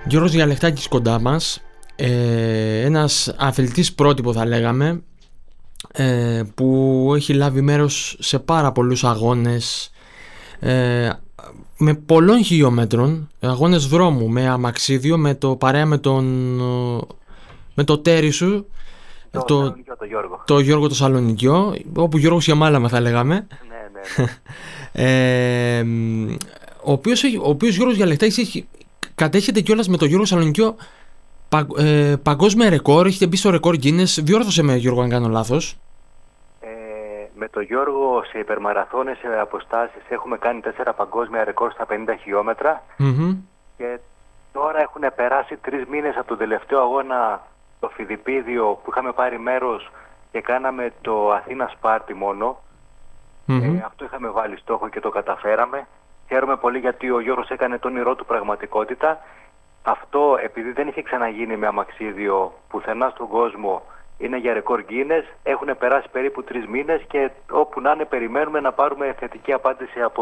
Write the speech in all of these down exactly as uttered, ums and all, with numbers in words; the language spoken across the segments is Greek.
Γιώργος Διαλεχτάκης κοντά μας, ε, ένας αθλητής πρότυπο θα λέγαμε, ε, που έχει λάβει μέρος σε πάρα πολλούς αγώνες ε, με πολλών χιλιόμετρων, αγώνες δρόμου, με αμαξίδιο, με το παρέα με τον με το τέρι σου, το, το, το, Γιώργο. το Γιώργο το Σαλονικιό, όπου Γιώργος για μάλαμα θα λέγαμε. Ναι, ναι, ναι. ε, ο οποίος, ο οποίος Γιώργος Διαλεχτάκης έχει, κατέχεται κιόλας με τον Γιώργο Σαλονικιό πα, ε, παγκόσμια ρεκόρ, έχετε μπει στο ρεκόρ Guinness. Διόρθωσε με, Γιώργο, αν κάνω λάθος. Ε, με τον Γιώργο σε υπερμαραθώνες, σε αποστάσεις έχουμε κάνει τέσσερα παγκόσμια ρεκόρ στα πενήντα χιλιόμετρα Mm-hmm. και τώρα έχουν περάσει τρεις μήνες από τον τελευταίο αγώνα, το Φιδιπίδιο, που είχαμε πάρει μέρος και κάναμε το Αθήνα Σπάρτη μόνο. Mm-hmm. Ε, αυτό είχαμε βάλει στόχο και το καταφέραμε. Χαίρομαι πολύ γιατί ο Γιώργος έκανε το όνειρό του πραγματικότητα. Αυτό, επειδή δεν είχε ξαναγίνει με αμαξίδιο πουθενά στον κόσμο, είναι για ρεκόρ Guinness. Έχουν περάσει περίπου τρεις μήνες και όπου να είναι περιμένουμε να πάρουμε θετική απάντηση από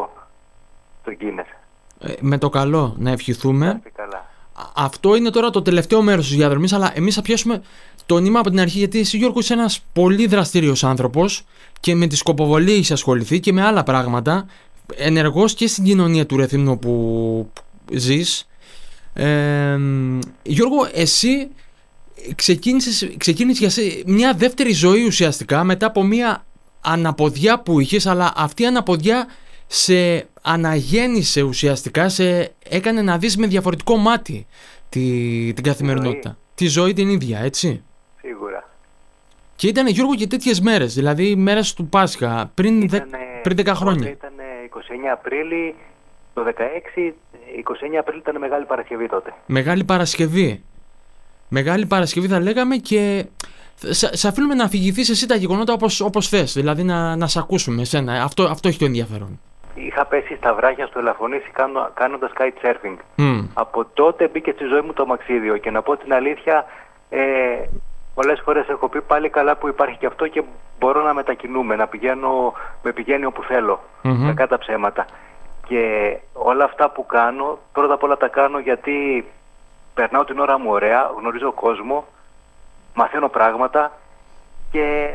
το Guinness. Ε, με το καλό να ευχηθούμε. Καλά. Αυτό είναι τώρα το τελευταίο μέρος της διαδρομής, αλλά εμείς θα πιάσουμε το νήμα από την αρχή, γιατί εσύ, Γιώργο, είσαι ένας πολύ δραστήριος άνθρωπος και με τη σκοποβολή έχεις ασχοληθεί και με άλλα πράγματα, ενεργός και στην κοινωνία του Ρεθύμνου που ζεις. Ε, Γιώργο, εσύ ξεκίνησες, ξεκίνησες για μια δεύτερη ζωή ουσιαστικά μετά από μια αναποδιά που είχες, αλλά αυτή η αναποδιά σε αναγέννησε ουσιαστικά, σε έκανε να δεις με διαφορετικό μάτι τη, την καθημερινότητα. Ζωή. Τη ζωή την ίδια, έτσι. Σίγουρα. Και ήταν, Γιώργο, και τέτοιες μέρες, δηλαδή μέρες του Πάσχα, πριν, ήτανε, δε, πριν δέκα χρόνια. Ήταν είκοσι εννέα Απρίλη, το δεκαέξι, είκοσι εννέα Απρίλη ήταν Μεγάλη Παρασκευή τότε. Μεγάλη Παρασκευή. Μεγάλη Παρασκευή θα λέγαμε, και σε αφήνουμε να αφηγηθείς εσύ τα γεγονότα όπως, όπως θες, δηλαδή να, να σε ακούσουμε εσένα. Αυτό, αυτό έχει το ενδιαφέρον. Είχα πέσει στα βράχια στο Ελαφρονήσι κάνω, κάνοντας kitesurfing. Mm. Από τότε μπήκε στη ζωή μου το αμαξίδιο και να πω την αλήθεια, ε, πολλές φορές έχω πει πάλι καλά που υπάρχει και αυτό και μπορώ να μετακινούμε, να πηγαίνω, με πηγαίνει όπου θέλω, mm-hmm. κακά τα ψέματα. Και όλα αυτά που κάνω, πρώτα απ' όλα τα κάνω γιατί περνάω την ώρα μου ωραία, γνωρίζω κόσμο, μαθαίνω πράγματα και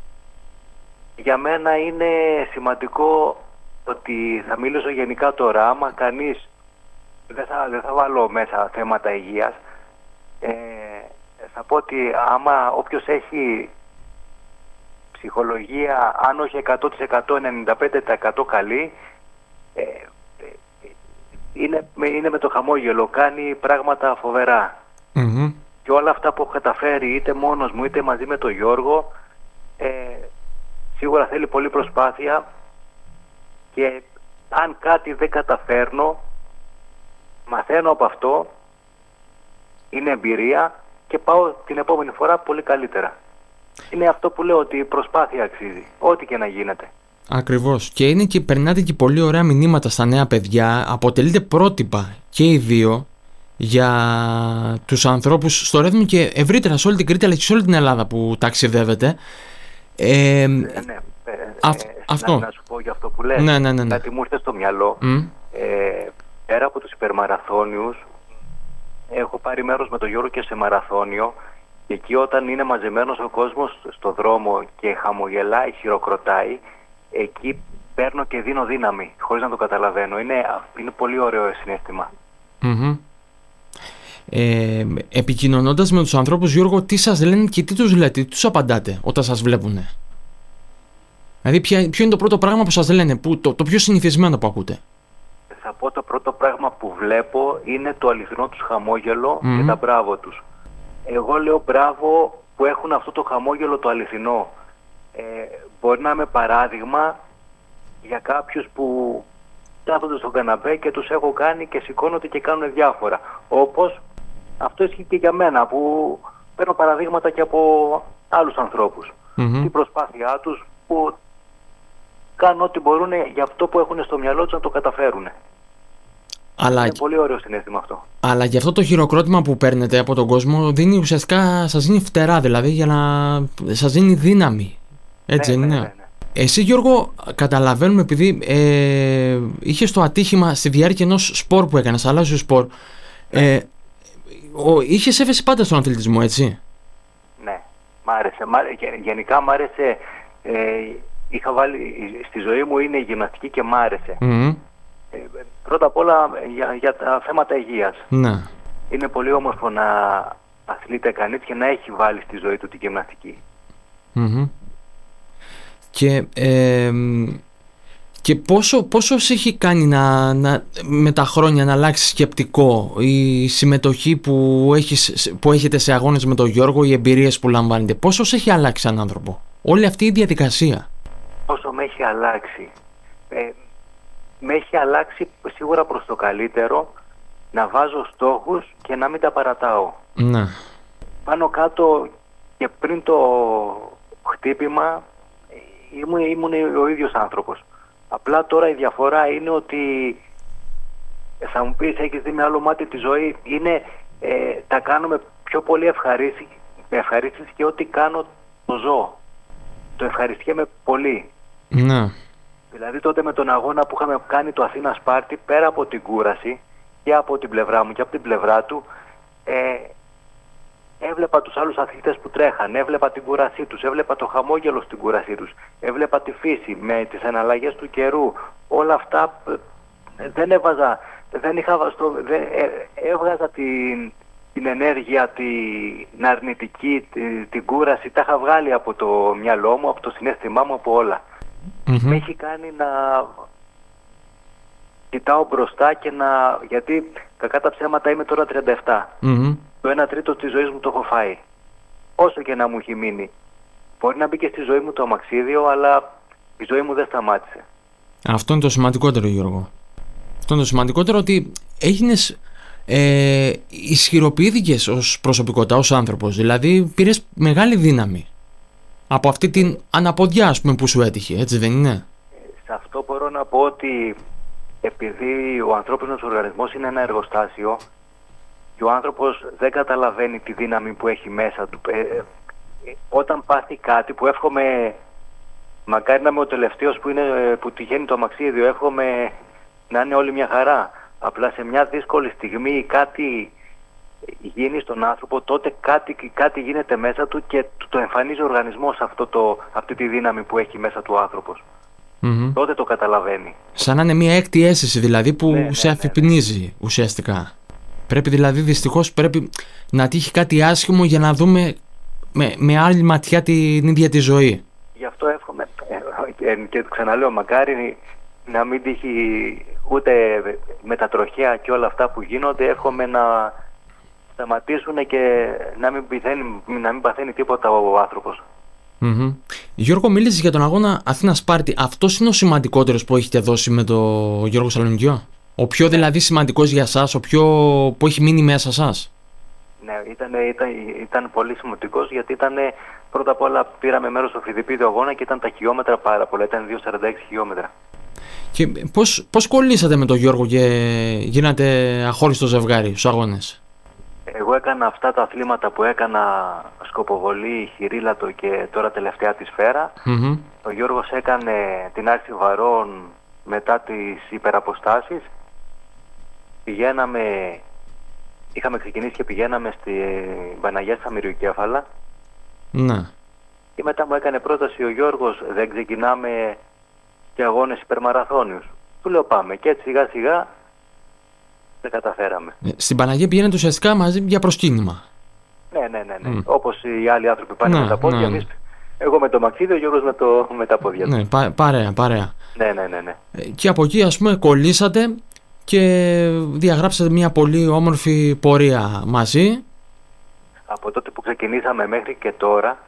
για μένα είναι σημαντικό ότι θα μιλήσω γενικά τώρα, άμα κανείς, δεν θα, δεν θα βάλω μέσα θέματα υγείας, ε, θα πω ότι άμα όποιος έχει ψυχολογία, αν όχι εκατό τοις εκατό, ενενήντα πέντε τοις εκατό καλή, ε, είναι, είναι με το χαμόγελο, κάνει πράγματα φοβερά. Mm-hmm. Και όλα αυτά που έχω καταφέρει, είτε μόνος μου είτε μαζί με τον Γιώργο, ε, σίγουρα θέλει πολλή προσπάθεια. Και αν κάτι δεν καταφέρνω, μαθαίνω από αυτό, είναι εμπειρία και πάω την επόμενη φορά πολύ καλύτερα. Είναι αυτό που λέω, ότι η προσπάθεια αξίζει, ό,τι και να γίνεται. Ακριβώς. Και είναι και περνάτε και πολύ ωραία μηνύματα στα νέα παιδιά. Αποτελείτε πρότυπα και οι δύο για τους ανθρώπους στο Ρέθμνο και ευρύτερα σε όλη την Κρήτη, αλλά και σε όλη την Ελλάδα που ταξιδεύετε. Ε, ε, ναι. Αυ, ε, αυτό. Να, να σου πω για αυτό που λες. Ναι, ναι, ναι, ναι. Κάτι μου ήρθε στο μυαλό. Mm. Ε, πέρα από τους υπερμαραθώνιους, έχω πάρει μέρος με τον Γιώργο και σε μαραθώνιο. Και εκεί όταν είναι μαζεμένος ο κόσμος στο δρόμο και χαμογελάει, χειροκροτάει, εκεί παίρνω και δίνω δύναμη, χωρίς να το καταλαβαίνω. Είναι, είναι πολύ ωραίο συναίσθημα. Mm-hmm. Ε, επικοινωνώντας με τους ανθρώπους, Γιώργο, τι σας λένε και τι τους λέτε, τι τους απαντάτε όταν σας βλέπουνε? Δηλαδή ποια, ποιο είναι το πρώτο πράγμα που σας λένε, που, το, το πιο συνηθισμένο που ακούτε? Θα πω το πρώτο πράγμα που βλέπω είναι το αληθινό τους χαμόγελο Mm. και τα μπράβο τους. Εγώ λέω μπράβο που έχουν αυτό το χαμόγελο το αληθινό. Ε, μπορεί να είμαι παράδειγμα για κάποιους που κάθονται στον καναπέ και τους έχω κάνει και σηκώνονται και κάνουν διάφορα. Όπως αυτό ισχύει και για μένα, που παίρνω παραδείγματα και από άλλους ανθρώπους. Mm-hmm. Την προσπάθειά τους, που κάνουν ό,τι μπορούν για αυτό που έχουν στο μυαλό τους να το καταφέρουν. Αλλά... Είναι πολύ ωραίο συναίσθημα αυτό. Αλλά για αυτό το χειροκρότημα που παίρνετε από τον κόσμο, δίνει ουσιαστικά, σας δίνει φτερά, δηλαδή, για να σας δίνει δύναμη. Έτσι, ναι, είναι. Ναι, ναι, ναι. Εσύ, Γιώργο, καταλαβαίνουμε, επειδή ε, είχες το ατύχημα στη διάρκεια ενός σπορ που έκανες, αλλάζου σπορ, ε, ο, είχες έφεση πάντα στον αθλητισμό, έτσι? Ναι, μ' άρεσε. Μ' άρεσε. Γενικά μ' άρεσε. Ε, είχα βάλει, στη ζωή μου είναι η γυμναστική και μ' άρεσε. Mm-hmm. Ε, πρώτα απ' όλα για, για τα θέματα υγείας. Ναι. Είναι πολύ όμορφο να αθλείται κανείς και να έχει βάλει στη ζωή του τη γυμναστική. Mm-hmm. Και, ε, και πόσο, πόσο σε έχει κάνει να, να, με τα χρόνια να αλλάξει σκεπτικό, η συμμετοχή που, έχεις, που έχετε σε αγώνες με τον Γιώργο, οι εμπειρίες που λαμβάνετε, πόσο σε έχει αλλάξει σαν άνθρωπο όλη αυτή η διαδικασία? Πόσο με έχει αλλάξει? Ε, με έχει αλλάξει σίγουρα προς το καλύτερο, να βάζω στόχους και να μην τα παρατάω. Ναι. Πάνω κάτω και πριν το χτύπημα ήμουν, ήμουν ο ίδιος άνθρωπος. Απλά τώρα η διαφορά είναι ότι θα μου πεις, έχεις δει με άλλο μάτι τη ζωή, είναι, ε, τα κάνω με πιο πολύ ευχαρίστηση, ευχαρίστηση και ό,τι κάνω το ζω. Το ευχαριστιέμαι πολύ. Ναι. Δηλαδή τότε με τον αγώνα που είχαμε κάνει το Αθήνα Σπάρτη, πέρα από την κούραση και από την πλευρά μου και από την πλευρά του, ε, έβλεπα τους άλλους αθλητές που τρέχαν, έβλεπα την κούρασή τους, έβλεπα το χαμόγελο στην κούρασή τους, έβλεπα τη φύση με τις εναλλαγές του καιρού. Όλα αυτά ε, δεν έβαζα, δεν είχα βαστό, δεν, ε, έβγαζα την, την ενέργεια, την αρνητική, την, την κούραση, τα είχα βγάλει από το μυαλό μου, από το συναίσθημά μου, από όλα. Mm-hmm. Με έχει κάνει να κοιτάω μπροστά και να... γιατί κακά τα ψέματα είμαι τώρα τριάντα επτά. Mm-hmm. Το ένα τρίτο της ζωής μου το έχω φάει. Όσο και να μου έχει μείνει. Μπορεί να μπει και στη ζωή μου το αμαξίδιο, αλλά η ζωή μου δεν σταμάτησε. Αυτό είναι το σημαντικότερο, Γιώργο. Αυτό είναι το σημαντικότερο, ότι έγινες, ε, ισχυροποιήθηκες ως προσωπικότητα, ως άνθρωπος. Δηλαδή πήρες μεγάλη δύναμη από αυτή την αναποδιά, ας πούμε, που σου έτυχε, έτσι δεν είναι? Σε αυτό μπορώ να πω ότι επειδή ο ανθρώπινος οργανισμός είναι ένα εργοστάσιο και ο άνθρωπος δεν καταλαβαίνει τη δύναμη που έχει μέσα του. Ε, ε, όταν πάθει κάτι που εύχομαι, μακάρι να είμαι ο τελευταίος που, είναι, που τυχαίνει το αμαξίδιο, εύχομαι να είναι όλη μια χαρά. Απλά σε μια δύσκολη στιγμή κάτι γίνει στον άνθρωπο, τότε κάτι, κάτι γίνεται μέσα του και το εμφανίζει ο οργανισμός αυτό το, αυτή τη δύναμη που έχει μέσα του ο άνθρωπος. Mm-hmm. Τότε το καταλαβαίνει. Σαν να είναι μια έκτη αίσθηση δηλαδή που ναι, σε ναι, αφυπνίζει, ναι, ναι, ουσιαστικά. Πρέπει δηλαδή δυστυχώς πρέπει να τύχει κάτι άσχημο για να δούμε με, με άλλη ματιά την ίδια τη ζωή. Γι' αυτό εύχομαι ε, ε, και ξαναλέω, μακάρι να μην τύχει ούτε με τα τροχαία και όλα αυτά που γίνονται. Εύχομαι να σταματήσουν και να μην, πηθαίνει, να μην παθαίνει τίποτα ο άνθρωπος. Mm-hmm. Γιώργο, μίλησες για τον αγώνα Αθήνα Σπάρτη. Αυτός είναι ο σημαντικότερος που έχετε δώσει με τον Γιώργο Σαλονικιό? Ο πιο δηλαδή σημαντικός για σας, ο πιο που έχει μείνει μέσα σας? Ναι, ήταν, ήταν, ήταν πολύ σημαντικός, γιατί ήταν, πρώτα απ' όλα πήραμε μέρος στο Φιδιπίδιο αγώνα και ήταν τα χιλιόμετρα πάρα πολλά, ήταν διακόσια σαράντα έξι χιλιόμετρα. Και πώς, πώς κολλήσατε με τον Γιώργο και γίνατε αχώριστο ζευγάρι στους αγώνες? Εγώ έκανα αυτά τα αθλήματα που έκανα, σκοποβολή, χειρίλατο και τώρα τελευταία τη σφαίρα. Mm-hmm. Ο Γιώργος έκανε την άρση βαρών μετά τις υπεραποστάσεις. Πηγαίναμε, είχαμε ξεκινήσει και πηγαίναμε στη Παναγιά στα Μυριοκέφαλα. Ναι. Και μετά μου έκανε πρόταση ο Γιώργος, δεν ξεκινάμε και αγώνες υπερμαραθώνιους? Του λέω πάμε, και έτσι σιγά σιγά δεν καταφέραμε. Στην Παναγία πηγαίνετε ουσιαστικά μαζί για προσκύνημα? Ναι, ναι, ναι, ναι. Mm. Όπως οι άλλοι άνθρωποι πάνε ναι, με τα πόδια, ναι, εμείς, εγώ με το μαξίδι, ο Γιώργος με, το, με τα πόδια. Ναι, πα, παρέα, παρέα. Ναι, ναι, ναι, ναι. Και από εκεί, ας πούμε, κολλήσατε και διαγράψατε μια πολύ όμορφη πορεία μαζί. Από τότε που ξεκινήσαμε μέχρι και τώρα,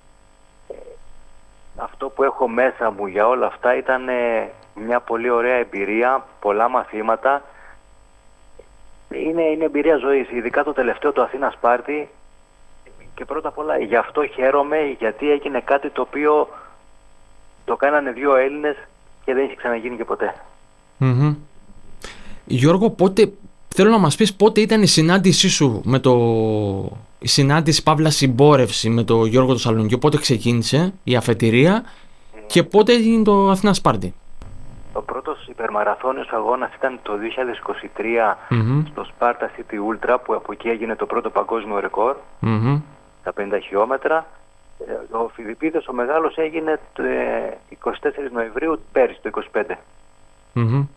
αυτό που έχω μέσα μου για όλα αυτά ήταν μια πολύ ωραία εμπειρία, πολλά μαθήματα. Είναι, είναι εμπειρία ζωής, ειδικά το τελευταίο, το Αθήνα Σπάρτη, και πρώτα απ' όλα γι' αυτό χαίρομαι, γιατί έγινε κάτι το οποίο το κάνανε δύο Έλληνες και δεν έχει ξαναγίνει και ποτέ. Mm-hmm. Γιώργο, πότε, θέλω να μας πεις πότε ήταν η συνάντησή σου με το, η συνάντηση παύλα συμπόρευση με τον Γιώργο το Σαλονικιό, πότε ξεκίνησε η αφετηρία mm. και πότε έγινε το Αθήνα Σπάρτη? Το πρώτο πρώτος υπερμαραθώνιος αγώνας ήταν το δύο χιλιάδες είκοσι τρία mm-hmm. στο Sparta City Ultra, που από εκεί έγινε το πρώτο παγκόσμιο ρεκόρ, mm-hmm. τα πενήντα χιλιόμετρα. Ο Φιδιπίδος ο μεγάλος έγινε το εικοστή τέταρτη Νοεμβρίου πέρυσι, το είκοσι πέντε. Mm-hmm.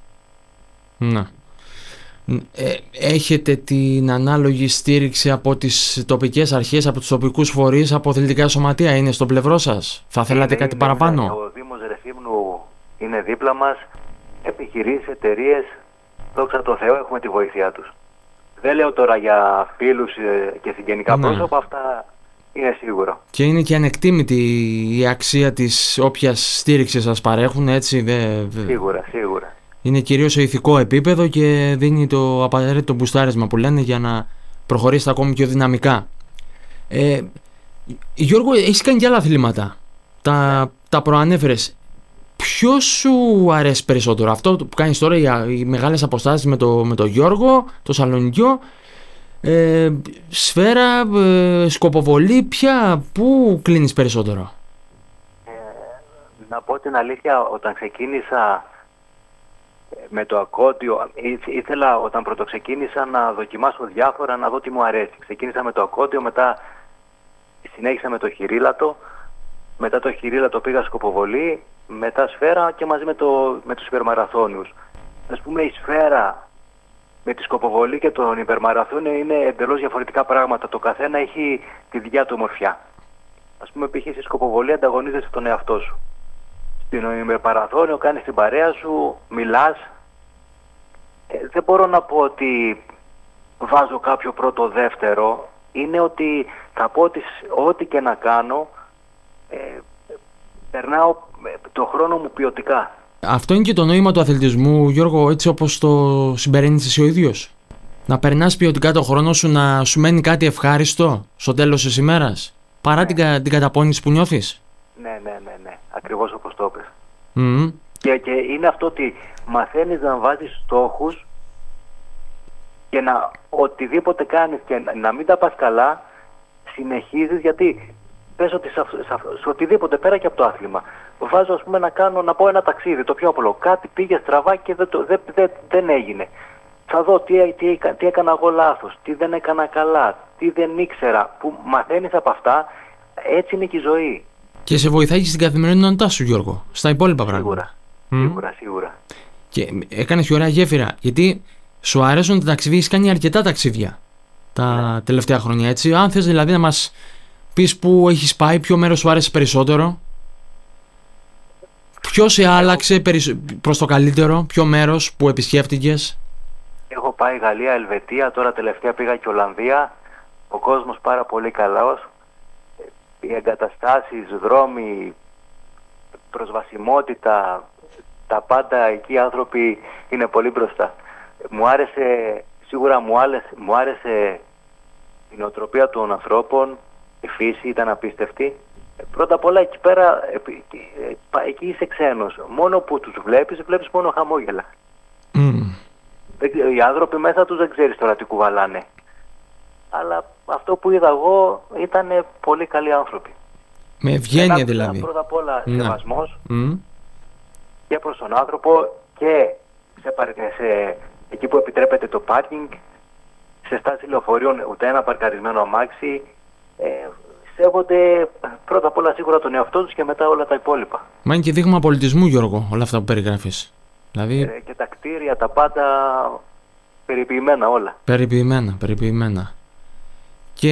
Να. Ε, έχετε την ανάλογη στήριξη από τις τοπικές αρχές, από τους τοπικούς φορείς, από αθλητικά σωματεία? Είναι στο πλευρό σας? Θα θέλατε είναι, κάτι είναι, παραπάνω? Είναι, ο Δήμος Ρεθύμνου είναι δίπλα μας, επιχειρήσεις, εταιρείες, δόξα τω Θεώ έχουμε τη βοήθειά τους. Δεν λέω τώρα για φίλους και συγγενικά ναι. πρόσωπα, αυτά είναι σίγουρο. Και είναι και ανεκτήμητη η αξία της όποιας στήριξης σας παρέχουν, έτσι? Δε, δε... Σίγουρα, σίγουρα. Είναι κυρίως σε ηθικό επίπεδο και δίνει το απαραίτητο μπουστάρισμα που λένε για να προχωρήσετε ακόμη πιο δυναμικά. Ε, Γιώργο, έχεις κάνει και άλλα αθλήματα. Τα, τα προανέφερες. Ποιο σου αρέσει περισσότερο? Αυτό που κάνεις τώρα, οι, οι μεγάλες αποστάσεις με το, με το Γιώργο, το σαλονικιό, ε, σφαίρα, ε, σκοποβολή, ποια, πού κλείνεις περισσότερο? Ε, να πω την αλήθεια, όταν ξεκίνησα με το ακόντιο, ήθελα όταν πρωτοξεκίνησα να δοκιμάσω διάφορα, να δω τι μου αρέσει. Ξεκίνησα με το ακόντιο, μετά συνέχισα με το χειρίλατο, μετά το χειρίλατο πήγα σκοποβολή, μετά σφαίρα και μαζί με, το, με τους υπερμαραθώνιους. Ας πούμε η σφαίρα με τη σκοποβολή και τον υπερμαραθώνιο είναι εντελώς διαφορετικά πράγματα. Το καθένα έχει τη δικιά του ομορφιά. Ας πούμε π.χ. στη σκοποβολή ανταγωνίζεσαι τον εαυτό σου. Στην υπερμαραθώνιο κάνεις την παρέα σου, μιλάς. Ε, δεν μπορώ να πω ότι βάζω κάποιο πρώτο δεύτερο. Είναι ότι θα πω ότι ό,τι και να κάνω ε, περνάω το χρόνο μου ποιοτικά. Αυτό είναι και το νόημα του αθλητισμού, Γιώργο, έτσι όπως το συμπεραίνεις εσύ ο ίδιος? Να περνάς ποιοτικά το χρόνο σου, να σου μένει κάτι ευχάριστο στο τέλος της ημέρας, παρά ναι. την, την καταπώνηση που νιώθεις. Ναι, ναι, ναι, ναι. Ακριβώς όπως το είπες. Mm-hmm. Και, και είναι αυτό ότι μαθαίνεις να βάζεις στόχους και να οτιδήποτε κάνεις και να, να μην τα πας καλά, συνεχίζεις, γιατί πες ότι σε, σε, σε οτιδήποτε πέρα και από το άθλημα. Βάζω ας πούμε να κάνω, να πω ένα ταξίδι, το πιο απλό. Κάτι πήγε στραβά και δεν, το, δεν, δεν, δεν έγινε. Θα δω τι, τι, τι έκανα εγώ λάθος, τι δεν έκανα καλά, τι δεν ήξερα. Που μαθαίνεις από αυτά, έτσι είναι και η ζωή. Και σε βοηθάει και στην καθημερινότητά σου, Γιώργο, στα υπόλοιπα σίγουρα, πράγματα. Σίγουρα, mm. σίγουρα. Και έκανες και ωραία γέφυρα, γιατί σου αρέσουν τα ταξίδια, έχεις κάνει αρκετά ταξίδια τα ναι. τελευταία χρόνια, έτσι. Αν θες δηλαδή να μας πεις πού έχεις πάει, ποιο μέρος σου άρεσε περισσότερο, ποιο σε άλλαξε προς το καλύτερο, ποιο μέρος που επισκέφτηκες? Έχω πάει Γαλλία, Ελβετία, τώρα τελευταία πήγα και Ολλανδία. Ο κόσμος πάρα πολύ καλός. Οι εγκαταστάσεις, δρόμοι, προσβασιμότητα, τα πάντα εκεί οι άνθρωποι είναι πολύ μπροστά. Μου άρεσε, σίγουρα μου άρεσε, μου άρεσε η νοοτροπία των ανθρώπων, η φύση ήταν απίστευτη. Πρώτα απ' όλα εκεί πέρα, εκεί είσαι ξένος. Μόνο που τους βλέπεις, βλέπεις μόνο χαμόγελα. Mm. Οι άνθρωποι μέσα τους δεν ξέρεις τώρα τι κουβαλάνε. Αλλά αυτό που είδα εγώ ήταν πολύ καλοί άνθρωποι. Με ευγένεια δηλαδή. Πρώτα απ' όλα ναι. σεβασμός mm. και προς τον άνθρωπο και σε, σε, εκεί που επιτρέπεται το πάρκινγκ, σε στάση λεωφορείων ούτε ένα παρκαρισμένο αμάξι. Ε, σέβονται πρώτα απ' όλα σίγουρα τον εαυτό τους και μετά όλα τα υπόλοιπα. Μα είναι και δείγμα πολιτισμού, Γιώργο, όλα αυτά που περιγράφεις. Δηλαδή... Ε, και τα κτίρια, τα πάντα περιποιημένα όλα. Περιποιημένα, περιποιημένα. Και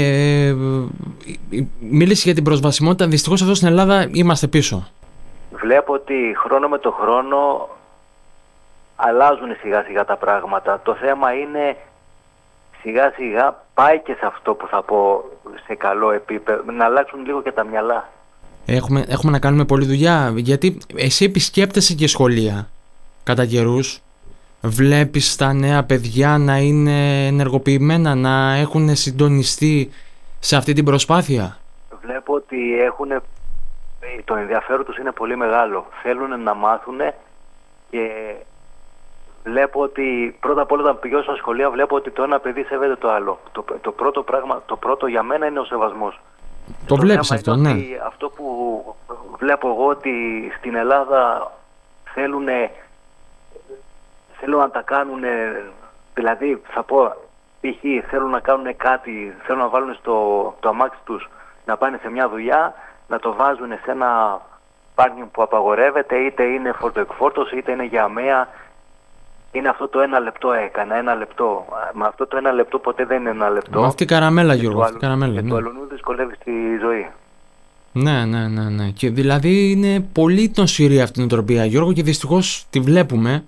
ε, μίλησε για την προσβασιμότητα. Δυστυχώς εδώ στην Ελλάδα είμαστε πίσω. Βλέπω ότι χρόνο με το χρόνο αλλάζουν σιγά σιγά τα πράγματα. Το θέμα είναι σιγά σιγά πάει και σε αυτό που θα πω σε καλό επίπεδο, να αλλάξουν λίγο και τα μυαλά. Έχουμε, έχουμε να κάνουμε πολλή δουλειά, γιατί εσύ επισκέπτεσαι και σχολεία κατά καιρούς. Βλέπεις τα νέα παιδιά να είναι ενεργοποιημένα, να έχουν συντονιστεί σε αυτή την προσπάθεια? Βλέπω ότι έχουν, το ενδιαφέρον τους είναι πολύ μεγάλο. Θέλουν να μάθουν και βλέπω ότι πρώτα απ' όλα όταν πηγαίνω στα σχολεία βλέπω ότι το ένα παιδί σέβεται το άλλο. Το, το, πρώτο, πράγμα, το πρώτο για μένα είναι ο σεβασμός. Το, το βλέπεις αυτό, ναι. Αυτό που βλέπω εγώ ότι στην Ελλάδα θέλουν θέλουν να τα κάνουν, δηλαδή θα πω π.χ. θέλουν να κάνουν κάτι, θέλουν να βάλουν στο το αμάξι τους να πάνε σε μια δουλειά, να το βάζουν σε ένα πάρκινγκ που απαγορεύεται, είτε είναι φορτοεκφόρτωση είτε είναι για αμαία. Είναι αυτό το ένα λεπτό έκανα, ένα λεπτό. Μα αυτό το ένα λεπτό ποτέ δεν είναι ένα λεπτό. Μα αυτή η καραμέλα, Γιώργο, αυτή η καραμέλα. Και Ναι. το αλλονού δυσκολεύει στη ζωή. Ναι, ναι, ναι, ναι. Και δηλαδή είναι πολύ νοσηρή αυτή η νοοτροπία, Γιώργο, και δυστυχώς τη βλέπουμε.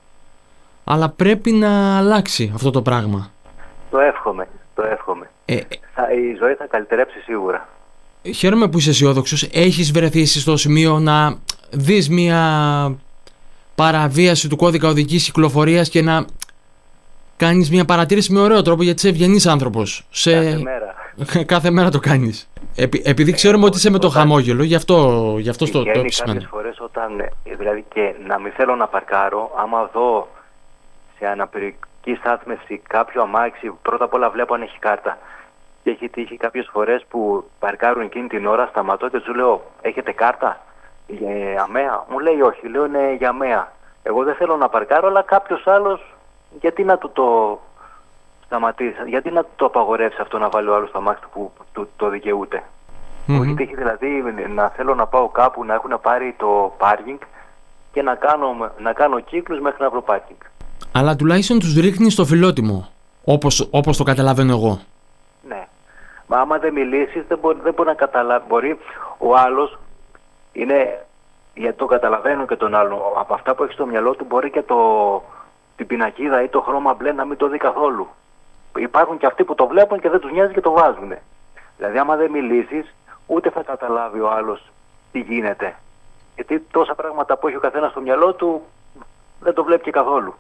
Αλλά πρέπει να αλλάξει αυτό το πράγμα. Το εύχομαι, το εύχομαι. Ε, θα, η ζωή θα καλυτερέψει σίγουρα. Χαίρομαι που είσαι αισιόδοξος. Έχεις βρεθεί εσύ στο σημείο να δεις μια παραβίαση του κώδικα οδικής κυκλοφορίας και να κάνεις μια παρατήρηση με ωραίο τρόπο, γιατί είσαι ευγενής άνθρωπος. Σε... Κάθε μέρα. Κάθε μέρα το κάνεις. Επει, επειδή ξέρουμε ε, ότι είσαι με το όταν... χαμόγελο, γι' αυτό, γι αυτό το, το επισημαίνω. Κάποιες φορές όταν, δηλαδή και να μην θέλω να παρκάρω, άμα δω σε αναπηρική στάθμευση κάποιο αμάξι, πρώτα απ' όλα βλέπω αν έχει κάρτα. Και έχει τύχει κάποιες φορές που παρκάρουν εκείνη την ώρα, σταματώ και τους λέω, έχετε κάρτα για αμαία? Μου λέει όχι, λέω είναι για αμαία. Εγώ δεν θέλω να παρκάρω, αλλά κάποιος άλλος, γιατί να του το σταματήσει, γιατί να το απαγορεύσει αυτό να βάλει ο άλλος το αμάξι που το, το δικαιούται. Mm-hmm. Όχι τύχει δηλαδή να θέλω να πάω κάπου να έχουν πάρει το πάρκινγκ και να κάνω, να κάνω κύκλους μέχρι να βρω πάρκινγκ. Αλλά τουλάχιστον τους ρίχνει στο φιλότιμο, όπως, όπως το καταλαβαίνω εγώ. Ναι. Μα άμα δεν μιλήσεις δεν μπορεί, δεν μπορεί να καταλάβει. Μπορεί ο άλλος, είναι, γιατί το καταλαβαίνω και τον άλλον, από αυτά που έχει στο μυαλό του μπορεί και το, την πινακίδα ή το χρώμα μπλε να μην το δει καθόλου. Υπάρχουν και αυτοί που το βλέπουν και δεν τους νοιάζει και το βάζουν. Δηλαδή άμα δεν μιλήσεις ούτε θα καταλάβει ο άλλος τι γίνεται. Γιατί τόσα πράγματα που έχει ο καθένας στο μυαλό του δεν το βλέπει και καθόλου.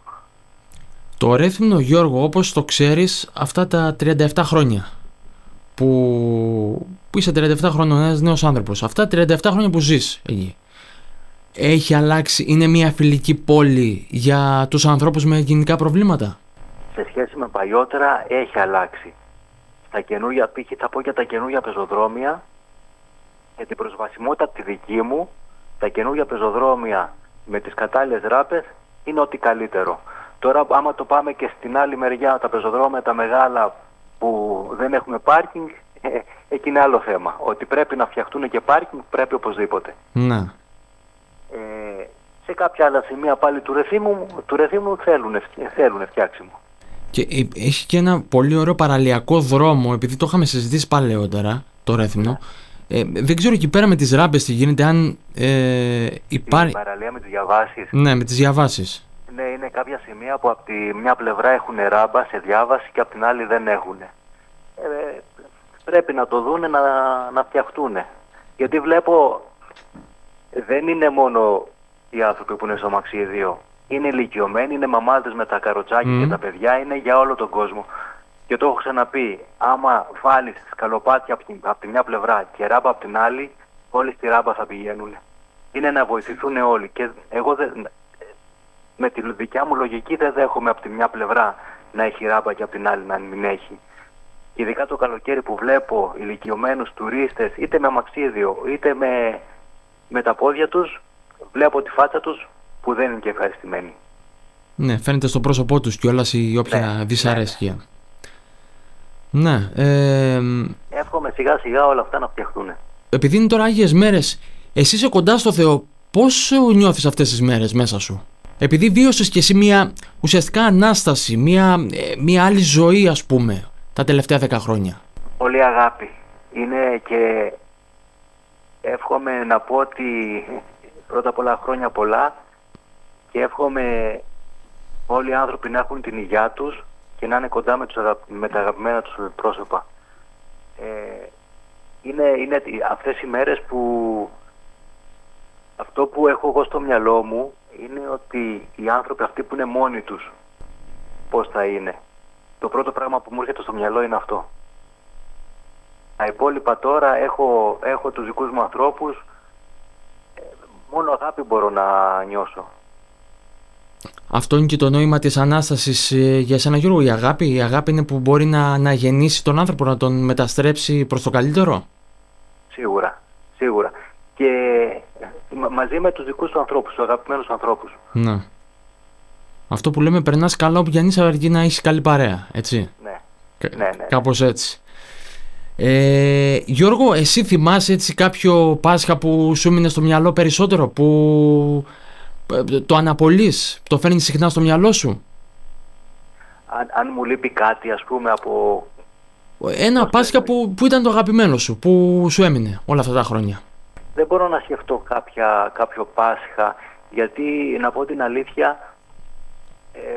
Το Ρέθυμνο, Γιώργο, όπως το ξέρεις, αυτά τα τριάντα επτά χρόνια που, που είσαι τριάντα επτά χρόνων, ένας νέος άνθρωπος, αυτά τα τριάντα επτά χρόνια που ζεις εκεί, έχει αλλάξει, είναι μια φιλική πόλη για τους ανθρώπους με κοινικά προβλήματα? Σε σχέση με παλιότερα έχει αλλάξει. Στα καινούργια, π.χ. θα πω για τα καινούργια πεζοδρόμια, για την προσβασιμότητα τη δική μου, τα καινούργια πεζοδρόμια με τις κατάλληλες ράπες είναι ό,τι καλύτερο. Τώρα άμα το πάμε και στην άλλη μεριά, τα πεζοδρόμια τα μεγάλα που δεν έχουμε πάρκινγκ, ε, εκεί είναι άλλο θέμα. Ότι πρέπει να φτιαχτούν και πάρκινγκ, πρέπει οπωσδήποτε. Ναι. Ε, σε κάποια άλλα σημεία πάλι του Ρεθύμνου, του Ρεθύμνου θέλουν, θέλουν φτιάξιμο. Και έχει και ένα πολύ ωραίο παραλιακό δρόμο, επειδή το είχαμε συζητήσει παλαιότερα, το Ρέθυμνο. Ε, δεν ξέρω εκεί πέρα με τις ράμπες τι γίνεται, αν ε, υπάρχει... Η παραλία με τις διαβάσεις. Ναι, με τις διαβάσεις. Ναι, είναι κάποια σημεία που από τη μια πλευρά έχουν ράμπα σε διάβαση και από την άλλη δεν έχουν. Ε, πρέπει να το δούνε να, να φτιαχτούν. Γιατί βλέπω δεν είναι μόνο οι άνθρωποι που είναι στο μαξίδιο. Είναι ηλικιωμένοι, είναι μαμάδες με τα καροτσάκια mm. και τα παιδιά, είναι για όλο τον κόσμο. Και το έχω ξαναπεί, άμα βάλεις σκαλοπάτια από τη, από τη μια πλευρά και ράμπα από την άλλη, όλοι στη ράμπα θα πηγαίνουν. Είναι να βοηθηθούν όλοι. Και εγώ δεν, με τη δικιά μου λογική δεν δέχομαι από τη μια πλευρά να έχει ράμπα και από την άλλη να μην έχει. Ειδικά το καλοκαίρι που βλέπω ηλικιωμένους τουρίστες, είτε με αμαξίδιο είτε με, με τα πόδια τους, βλέπω τη φάτσα τους που δεν είναι και ευχαριστημένοι. Ναι, φαίνεται στο πρόσωπό τους κιόλας η όποια ναι, δυσαρέσκεια. Ναι. ναι ε, Εύχομαι σιγά σιγά όλα αυτά να φτιαχτούν. Επειδή είναι τώρα Άγιες Μέρες, εσύ είσαι κοντά στο Θεό, πώς νιώθεις αυτές τις μέρες μέσα σου? Επειδή βίωσες κι εσύ μια ουσιαστικά ανάσταση, μια, μια άλλη ζωή ας πούμε, τα τελευταία δέκα χρόνια. Πολύ αγάπη. Είναι και εύχομαι να πω ότι πρώτα απ' όλα χρόνια πολλά και εύχομαι όλοι οι άνθρωποι να έχουν την υγειά τους και να είναι κοντά με, τους αγα... με τα αγαπημένα τους πρόσωπα. Ε, είναι, είναι αυτές οι μέρες που αυτό που έχω εγώ στο μυαλό μου είναι ότι οι άνθρωποι αυτοί που είναι μόνοι τους πώς θα είναι. Το πρώτο πράγμα που μου έρχεται στο μυαλό είναι αυτό. Τα υπόλοιπα τώρα έχω, έχω τους δικούς μου ανθρώπους, μόνο αγάπη μπορώ να νιώσω. Αυτό είναι και το νόημα της Ανάστασης για σένα, Γιώργο, η αγάπη. Η αγάπη είναι που μπορεί να, να γεννήσει τον άνθρωπο, να τον μεταστρέψει προς το καλύτερο. Σίγουρα, σίγουρα. Και μα, μαζί με τους δικούς του ανθρώπους, τους αγαπημένους ανθρώπους. Ναι. Αυτό που λέμε περνάς καλά όπου κι αν είσαι, αρκεί να έχεις καλή παρέα, έτσι. Ναι, Κα- ναι, ναι. Κάπως έτσι. Ε, Γιώργο, εσύ θυμάσαι έτσι κάποιο Πάσχα που σου έμεινε στο μυαλό περισσότερο, που ε, το αναπολύς, το φέρνεις συχνά στο μυαλό σου? Αν, αν μου λείπει κάτι, ας πούμε, από... Ένα Πώς Πάσχα το που, που ήταν το αγαπημένο σου, που σου έμεινε όλα αυτά τα χρόνια. Δεν μπορώ να σκεφτώ κάποια, κάποιο Πάσχα, γιατί, να πω την αλήθεια, ε,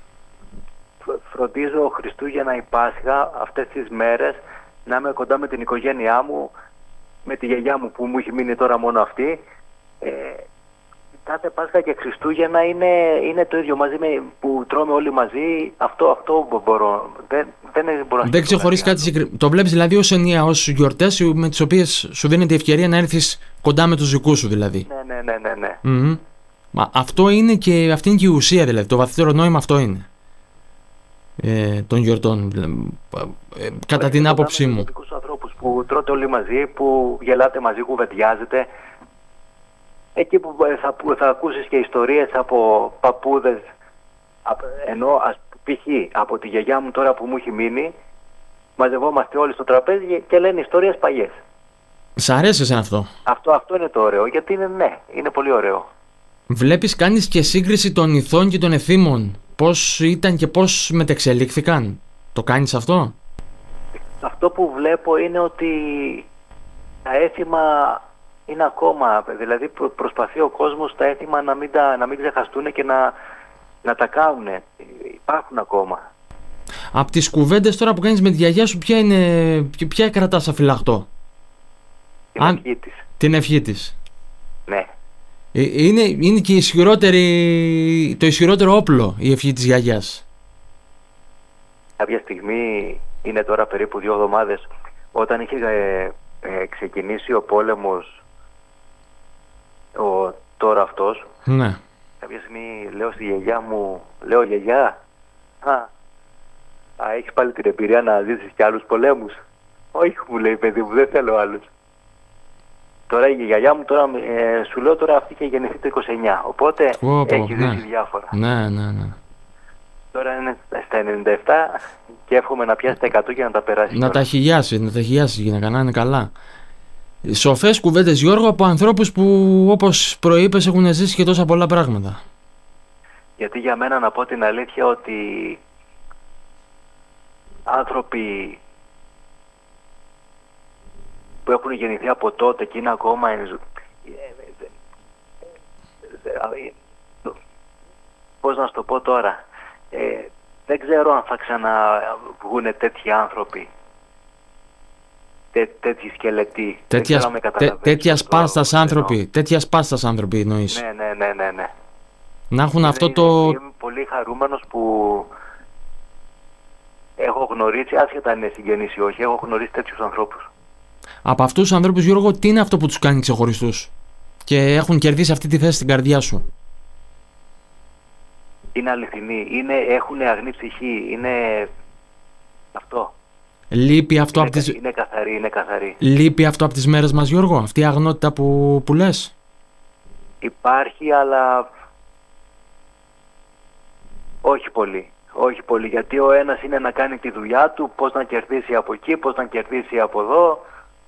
φρ- φροντίζω Χριστούγεννα ή Πάσχα αυτές τις μέρες να είμαι κοντά με την οικογένειά μου, με τη γιαγιά μου που μου έχει μείνει τώρα μόνο αυτή. Ε, κάθε Πάσχα και Χριστούγεννα είναι, είναι το ίδιο μαζί με, που τρώμε όλοι μαζί. Αυτό, αυτό μπορώ. Δεν, δεν μπορώ να Δεν σκεφτώ ξεχωρίζει κάτι άλλο. συγκεκριμένο. Το βλέπεις δηλαδή ως ενία, ως γιορτές με τις οποίες σου δίνεται η ευκαιρία να έρθεις κοντά με τους δικούς σου δηλαδή. Ναι, ναι, ναι, ναι, ναι. Μμμ. Μα αυτό είναι και, αυτή είναι και η ουσία δηλαδή. Το βαθύτερο νόημα αυτό είναι. Ε, των γιορτών. Ε, ε, κατά την άποψή μου. Με τους ανθρώπους που τρώτε όλοι μαζί, που γελάτε μαζί, κουβεντιάζετε. Εκεί που θα, που θα ακούσεις και ιστορίες από παππούδες, απ- ενώ ας π.χ. από τη γιαγιά μου τώρα που μου έχει μείνει, μαζευόμαστε όλοι στο τραπέζι και λένε ιστορίες παλιές. Σ' αρέσει εσένα αυτό? Αυτό, αυτό είναι το ωραίο, γιατί είναι, ναι, είναι πολύ ωραίο. Βλέπεις, κάνεις και σύγκριση των ηθών και των εθήμων. Πώς ήταν και πώς μετεξελίχθηκαν. Το κάνεις αυτό? Αυτό που βλέπω είναι ότι τα έθιμα είναι ακόμα, δηλαδή προ- προσπαθεί ο κόσμος τα έθιμα να μην, τα, να μην ξεχαστούν και να, να τα κάνουν. Υπάρχουν ακόμα. Από τις κουβέντες τώρα που κάνεις με τη γιαγιά σου, ποια είναι, ποια κρατάς αφυλαχτό? Την Αν- ευχή της. Την ευχή της. Ναι. Ε, Είναι, είναι και η ισχυρότερη, το ισχυρότερο όπλο η ευχή της γιαγιάς. Κάποια στιγμή, είναι τώρα περίπου δύο εβδομάδες, όταν είχε ε, ε, ξεκινήσει ο πόλεμος, ο τώρα αυτός, Ναι. κάποια στιγμή λέω στη γιαγιά μου, λέω γιαγιά, α, α έχεις πάλι την εμπειρία να ζήσεις και άλλους πολέμους? Όχι, μου λέει, παιδί μου, δεν θέλω άλλους. Τώρα η γιαγιά μου, τώρα, ε, σου λέω τώρα, αυτή είχε γεννηθεί το είκοσι εννιά, οπότε Πω, πω, έχει ναι. ζήσει διάφορα. Ναι, ναι, ναι. Τώρα είναι στα ενενήντα επτά και εύχομαι να πιάσει τα εκατό και να τα περάσει. Να κιόλας. τα χιλιάσει, να τα χιλιάσει η γυναίκα, να είναι καλά. Σοφές κουβέντες, Γιώργο, από ανθρώπους που, όπως προείπες, έχουν ζήσει και τόσα πολλά πράγματα. Γιατί για μένα, να πω την αλήθεια, ότι άνθρωποι που έχουν γεννηθεί από τότε και είναι ακόμα εν ζω- πώς να σου το πω τώρα, ε, δεν ξέρω αν θα ξαναβγούν τέτοιοι άνθρωποι, τέ, τέτοιοι σκελετοί. Δεν Τέτοια, ξέρω αν με τέ, καταλαβαίνεις τέτοια αυτό σπάστας που εννοώ. άνθρωποι, τέτοια σπάστας άνθρωποι εννοείς. Ναι, ναι, ναι, ναι, ναι. Να έχουν Είναι- αυτό είναι- το... Είμαι πολύ χαρούμενος που έχω γνωρίσει, άσχετα αν είναι συγγενείς ή όχι, έχω γνωρίσει τέτοιους ανθρώπους. Από αυτούς τους ανθρώπους, Γιώργο, τι είναι αυτό που τους κάνει ξεχωριστούς και έχουν κερδίσει αυτή τη θέση στην καρδιά σου? Είναι αληθινοί, είναι, έχουν αγνή ψυχή, είναι αυτό. Λείπει αυτό, Είναι, από τις... κα- είναι καθαρή, είναι καθαρή. Λείπει αυτό από τις μέρες μας, Γιώργο, αυτή η αγνότητα που, που λες? Υπάρχει, αλλά όχι πολύ. Όχι πολύ, γιατί ο ένας είναι να κάνει τη δουλειά του, πώς να κερδίσει από εκεί, πώς να κερδίσει από εδώ.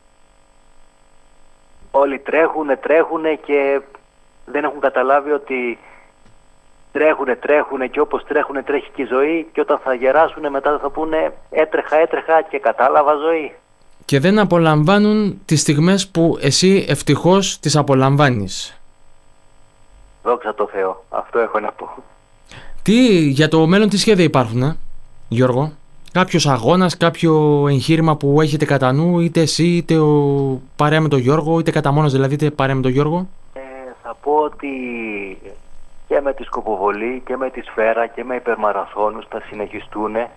Όλοι τρέχουνε, τρέχουνε και δεν έχουν καταλάβει ότι τρέχουνε, τρέχουνε και όπως τρέχουνε τρέχει και η ζωή, και όταν θα γεράσουνε μετά θα πούνε έτρεχα, έτρεχα και κατάλαβα ζωή. Και δεν απολαμβάνουν τις στιγμές που εσύ ευτυχώς τις απολαμβάνεις. Δόξα τω Θεώ, αυτό έχω να πω. Τι για το μέλλον, τι σχέδια υπάρχουν, ε, Γιώργο? Κάποιος αγώνας, κάποιο εγχείρημα που έχετε κατά νου, είτε εσύ είτε ο... παρέα με τον Γιώργο, είτε κατά μόνος δηλαδή, είτε παρέα με τον Γιώργο? Ε, θα πω ότι και με τη σκοποβολή και με τη σφαίρα και με υπερμαραθώνους θα συνεχιστούν. Ε,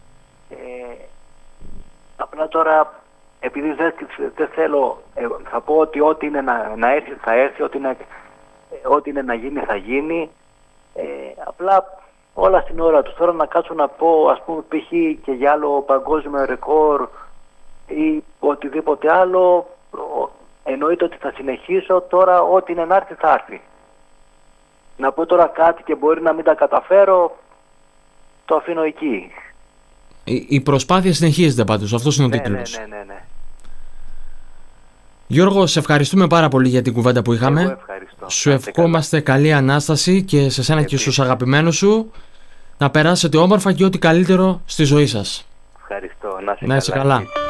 απλά τώρα, επειδή δεν, δεν θέλω, ε, θα πω ότι ό,τι είναι να, να έρθει θα έρθει, ό,τι είναι, ε, ό,τι είναι να γίνει θα γίνει. Ε, απλά όλα στην ώρα του. Τώρα να κάτσω να πω, ας πούμε, π.χ. και για άλλο παγκόσμιο ρεκόρ ή οτιδήποτε άλλο, ο- εννοείται ότι θα συνεχίσω. Τώρα ό,τι είναι να έρθει θα έρθει. να πω τώρα κάτι και μπορεί να μην τα καταφέρω, το αφήνω εκεί. Η, η προσπάθεια συνεχίζεται πάντως, αυτός είναι ο Ναι, τίτλος. ναι, ναι, ναι, ναι. Γιώργο, σε ευχαριστούμε πάρα πολύ για την κουβέντα που είχαμε. Εγώ ευχαριστώ. Σου ευχόμαστε καλή Ανάσταση και σε σένα και στους αγαπημένους σου. Να περάσετε όμορφα και ό,τι καλύτερο στη ζωή σας. Ευχαριστώ. Να είσαι Να είσαι καλά. καλά.